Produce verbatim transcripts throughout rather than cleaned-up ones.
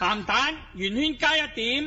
鹹蛋圓圈加一點。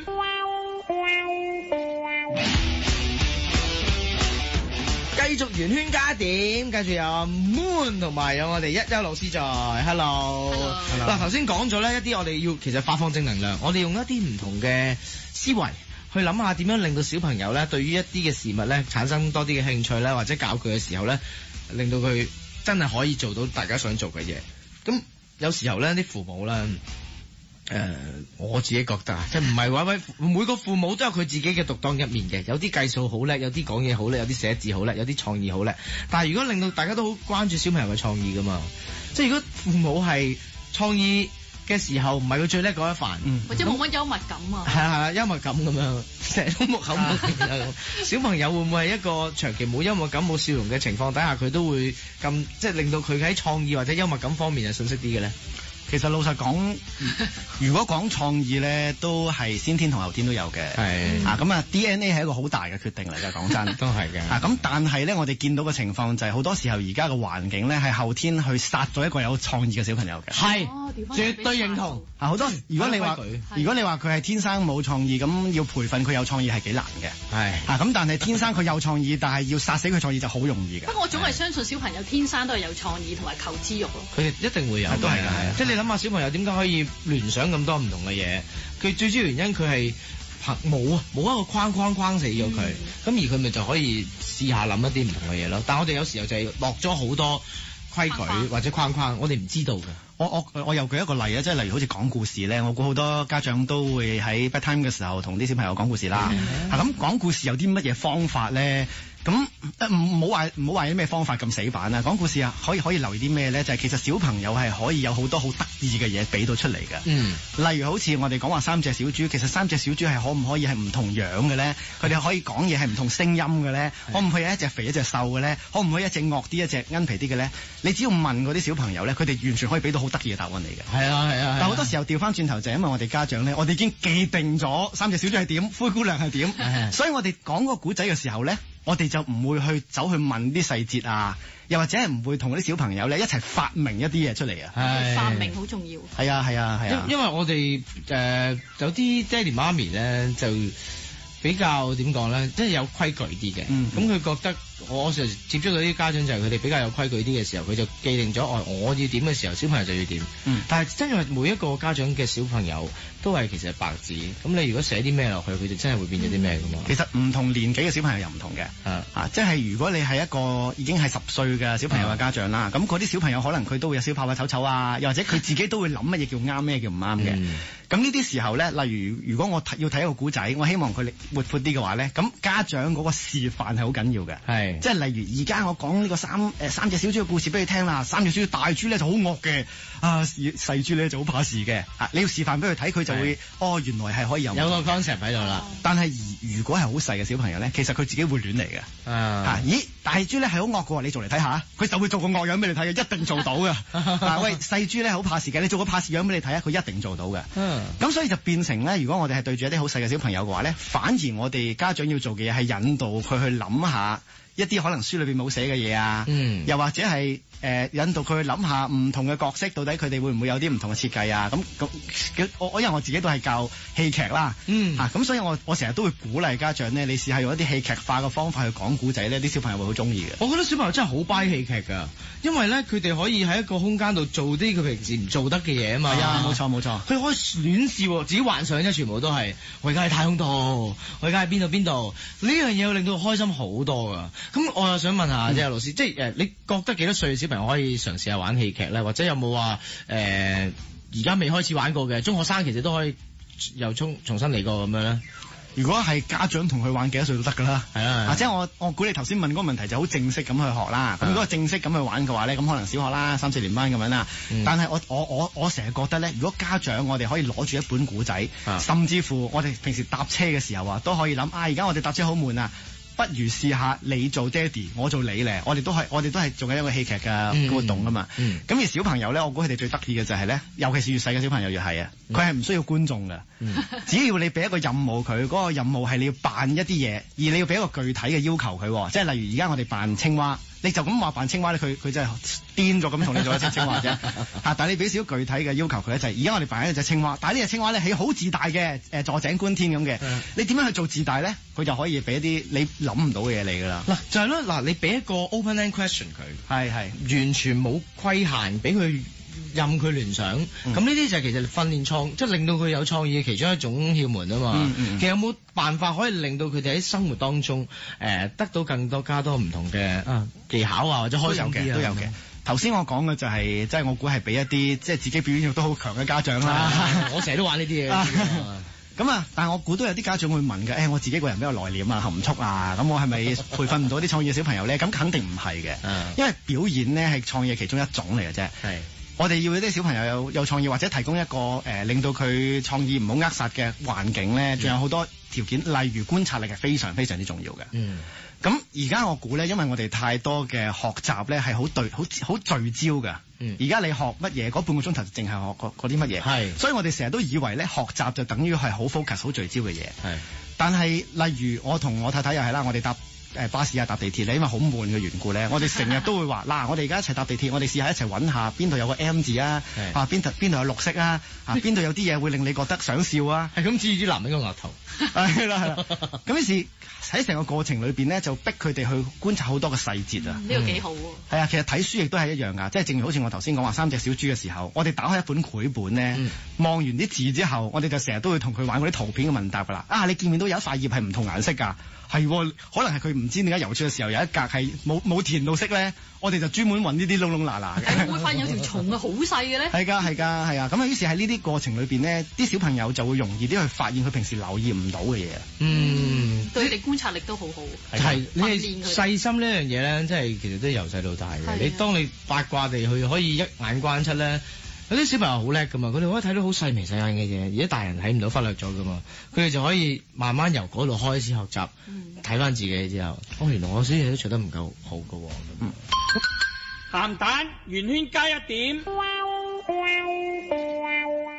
繼續圓圈加點，繼續有 Moon 同埋有我哋一休老師在。Hello，嗱頭先講咗咧一啲我哋要其實發放正能量，我哋用一啲唔同嘅思維去諗下點樣令到小朋友咧對於一啲嘅事物咧產生多啲嘅興趣咧，或者教佢嘅時候咧，令到佢真係可以做到大家想做嘅嘢。咁有時候咧啲父母咧。誒、呃，我自己覺得啊，即係唔係話喂，每個父母都有佢自己嘅獨當一面嘅，有啲計數好叻，有啲講嘢好叻，有啲寫字好叻，有啲創意好叻。但係如果令到大家都好關注小朋友嘅創意噶嘛，即係如果父母係創意嘅時候唔係佢最叻嗰一範，嗯、 或者冇乜幽默感啊， 係啊係啊，幽默感咁樣，成日都木口木面啊咁。小朋友會唔會係一個長期冇幽默感冇笑容嘅情況底下，佢都會咁即係令到佢喺創意或者幽默感方面係遜色啲嘅咧？ 其實老實講，如果講創意咧，都係先天同後天都有嘅。係啊，咁啊 D N A 係一個好大嘅決定嚟㗎，講真。都係嘅。啊，咁但係咧，我哋見到嘅情況就係、是、好多時候而家嘅環境咧係後天去殺咗一個有創意嘅小朋友嘅。係、哦，絕對認同。啊，好多如果你話如果你話佢係天生冇創意，咁要培訓佢有創意係幾難嘅。係。啊，咁但係天生佢有創意，但係要殺死佢創意就好容易嘅。 不過我總係相信小朋友天生都係有創意同埋求知欲咯。 佢哋一定會有。都係㗎，係啊。即係你諗下小朋友點解可以聯想咁多唔同嘅嘢？佢最主要原因佢係冇啊，冇一個框框框死咗佢，咁、嗯、而佢咪就可以試下諗一啲唔同嘅嘢咯。但係我哋有時候就係落咗好多規矩框或者框框，我哋唔知道嘅。 我我我又舉一個例啊，即係例如好似講故事咧，我估好多家長都會喺 bedtime 嘅時候同啲小朋友講故事啦。咁、嗯、講故事有啲乜嘢方法咧？咁唔好話唔好話啲咩方法咁死板啊！講故事啊，可以可以留意啲咩咧？就係、是、其實小朋友係可以有好多好得意嘅嘢俾到出嚟嘅。嗯，例如好似我哋講話三隻小豬，其實三隻小豬係可唔可以係唔同樣嘅咧？佢哋可以講嘢係唔同聲音嘅咧？可唔可以一隻肥一隻瘦嘅咧？可唔可以一隻惡啲一隻奀皮啲嘅咧？你只要問嗰啲小朋友咧，佢哋完全可以俾到好得意嘅答案嚟嘅。係啊係啊！但好多時候調翻轉頭就係因為我哋家長咧，我哋已經既定咗三隻小豬係點，灰姑娘係點，所以我哋講個古仔嘅時候咧。我哋就唔會去走去問啲細節啊，又或者係唔會同嗰啲小朋友咧一齊發明一啲嘢出嚟啊。 係發明好重要。係啊係啊係啊。因因為我哋誒、呃、有啲爹哋媽咪咧就比較點講咧，即係有規矩啲嘅。咁佢、嗯嗯、覺得我成日接觸到啲家長就係佢哋比較有規矩啲嘅時候，佢就既定咗哦，我要點嘅時候，小朋友就要點。嗯、但係真係每一個家長嘅小朋友都係其實係白紙，咁你如果寫啲咩落去，佢就真係會變咗啲咩㗎嘛？其實唔同年紀嘅小朋友又唔同嘅。啊，啊，即係如果你係一個已經係十歲嘅小朋友嘅家長啦，咁嗰啲小朋友可能佢都會有少跑跑醜醜啊，又或者佢自己都會諗乜嘢叫啱，咩叫唔啱嘅。咁呢啲時候咧，例如如果我要睇一個古仔，我希望佢活潑啲嘅話咧，咁家長嗰個示範係好緊要嘅。係，即係例如而家我講呢個三誒、呃、三隻小豬嘅故事俾你聽啦，三隻小豬大豬咧就好惡嘅，啊細豬咧就好怕事嘅。啊，你要示範俾佢睇，佢就會哦原來係可以有有個 concept 喺度啦。但係如果係好細嘅小朋友咧，其實佢自己會亂嚟嘅。啊，咦大豬咧係好惡嘅，你做嚟睇下，佢就會做個惡樣俾你睇嘅，一定做到嘅。啊喂細豬咧好怕事嘅，你做個怕事樣俾你睇啊，佢一定做到嘅。咁所以就變成咧，如果我哋係對住一啲好細嘅小朋友嘅話咧，反而我哋家長要做嘅嘢係引導佢去諗下一啲可能書裏邊冇寫嘅嘢啊，嗯、又或者係誒、呃、引導佢去諗下唔同嘅角色，到底佢哋會唔會有啲唔同嘅設計啊？咁咁我我因為我自己都係教戲劇啦，嗯、啊咁所以我我成日都會鼓勵家長咧，你試下用一啲戲劇化嘅方法去講古仔咧，啲小朋友會好中意嘅。我覺得小朋友真係好 buy 戲劇㗎，因為咧佢哋可以喺一個空間度做啲佢平時唔做得嘅嘢啊嘛。係啊，冇錯冇錯，佢可以亂試，自己幻想啫，全部都係我而家喺太空度，我而家喺邊度邊度，呢樣嘢會令到佢開心好多㗎。咁我又想問下即係老師，即係誒，你覺得幾多歲小朋友可以嘗試下玩戲劇咧？或者有冇話誒而家未開始玩過嘅中學生其實都可以又重重新嚟過咁樣咧？如果係家長同佢玩幾多歲都得㗎啦，係啊，或者我我估你頭先問嗰個問題就好正式咁去學啦。咁如果正式咁去玩嘅話咧，咁可能小學啦，三四年班咁樣啦。嗯、但係我我我我成日覺得咧，如果家長我哋可以攞住一本古仔，啊、甚至乎我哋平時搭車嘅時候啊，都可以諗啊，而家我哋搭車好悶啊。不如試下你做爹哋，我做你咧。我哋都係我哋都係做緊一個戲劇嘅活動㗎嘛。咁、嗯嗯、而小朋友咧，我估佢哋最得意嘅就係、是、咧，尤其是越細嘅小朋友越係啊，佢係唔需要觀眾嘅。嗯、只要你俾一個任務佢，嗰、那個任務係你要扮一啲嘢，而你要俾一個具體嘅要求佢。即係例如而家我哋扮青蛙。 你就咁話扮青蛙咧，佢佢真係癲咗咁同你做一隻青蛙啫。嚇！但係你俾少少具體嘅要求佢咧，就係而家我哋扮一隻青蛙，但係呢隻青蛙咧係好自大嘅，誒坐井觀天咁嘅。嗯、你點樣去做自大咧？佢就可以俾一啲你諗唔到嘅嘢你㗎啦。嗱就係咯，嗱你俾一個 open-end question 佢，係係完全冇規限，俾佢任佢聯想。咁呢啲就係其實訓練創，即係令到佢有創意嘅其中一種竅門啊嘛。嗯嗯、其實有冇辦法可以令到佢哋喺生活當中誒、呃、得到更多加多唔同嘅啊技巧啊，或者開心啲啊？ 都有嘅。頭先我講嘅就係、是，即係我估係俾一啲即係自己表現欲都好強嘅家長啦。 啊、我成日都玩呢啲嘢。 咁啊，但係我估都有啲家長會問嘅，誒、哎，我自己個人比較內斂啊、含蓄啊，咁我係咪培訓唔到啲創意嘅小朋友咧？咁肯定唔係嘅，因為表演咧係創意嘅其中一種嚟嘅啫。係，我哋要啲小朋友有有創意，或者提供一個誒、呃、令到佢創意唔好扼殺嘅環境咧，仲有好多條件，例如觀察力係非常非常之重要嘅。嗯。咁而家我估咧，因為我哋太多嘅學習咧係好對好好聚焦㗎。嗯。而家你學乜嘢，嗰半個鐘頭淨係學嗰啲乜嘢。係。所以我哋成日都以為咧學習就等於係好 focus 好聚焦嘅嘢。係。但係例如我同我太太又係啦，我哋搭誒巴士啊搭地鐵咧，因為好悶嘅緣故咧，我哋成日都會話嗱，我哋而家一齊搭地鐵，我哋試下一齊揾下邊度有個 M 字啊，啊邊度邊度有綠色啊，啊邊度有啲嘢會令你覺得想笑啊。係咁指住啲男人個額頭。係啦係啦。咁於是喺成個過程裏邊咧，就逼佢哋去觀察好多嘅細節啊！ 呢個幾好喎。 係啊，其實睇書亦都係一樣㗎，即係正如好似我頭先講話三隻小豬嘅時候，我哋打開一本繪本咧，望、嗯、完啲字之後，我哋就成日都會同佢玩嗰啲圖片嘅問答㗎啦。啊，你見唔見到有一塊葉係唔同顏色㗎？係，可能係佢唔知點解游出嘅時候有一格係冇冇填到色咧，我哋就專門揾呢啲窿窿罅罅嘅。 係會發現有條蟲啊，好細嘅咧。係㗎係㗎係啊！咁啊，於是喺呢啲過程裏邊咧，啲小朋友就會容易啲去發現佢平時留意唔到嘅嘢。嗯， 對佢哋觀察力都好好。 係你係細心呢樣嘢咧，即係其實都由細到大嘅。你當你八卦地去可以一眼關七咧。有啲小朋友好叻噶嘛，佢哋可以睇到好細微細眼嘅嘢，而家大人睇唔到，忽略咗噶嘛，佢哋就可以慢慢由嗰度開始學習，睇翻、嗯、自己之後，哦，原來我小嘢都做得唔夠好噶喎。嗯， 鹹蛋圓圈加一點。